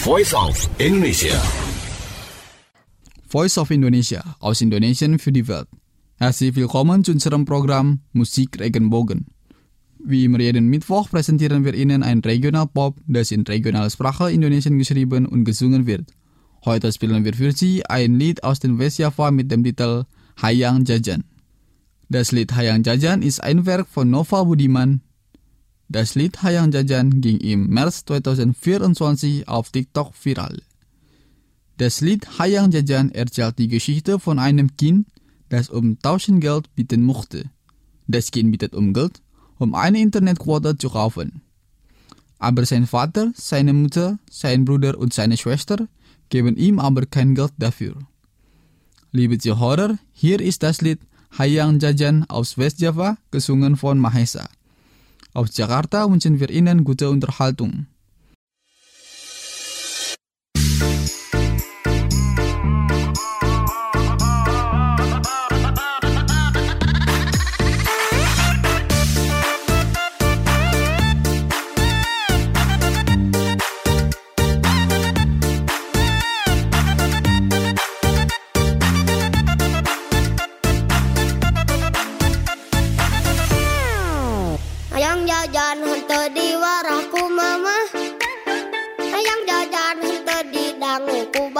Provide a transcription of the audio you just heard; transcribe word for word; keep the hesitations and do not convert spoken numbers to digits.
Voice of Indonesia. Voice of Indonesia, aus Indonesien für die Welt. Herzlich willkommen zu unserem Programm Musik Regenbogen. Wie immer jeden Mittwoch präsentieren wir Ihnen ein Regionalpop, das in regionaler Sprache Indonesien geschrieben und gesungen wird. Heute spielen wir für Sie ein Lied aus dem Westjava mit dem Titel Hayang Jajan. Das Lied Hayang Jajan ist ein Werk von Nova Budiman. Das Lied Hayang Jajan ging im März zwanzig vierundzwanzig auf TikTok viral. Das Lied Hayang Jajan erzählt die Geschichte von einem Kind, das um Taschengeld bitten mochte. Das Kind bittet um Geld, um eine Internetquote zu kaufen. Aber sein Vater, seine Mutter, sein Bruder und seine Schwester geben ihm aber kein Geld dafür. Liebe Zuhörer, hier ist das Lied Hayang Jajan aus Westjava, gesungen von Mahesa. Aus Jakarta wünschen wir Ihnen gute Unterhaltung. Hayang jajan henteu di warahku mama, hayang jajan henteu di danguku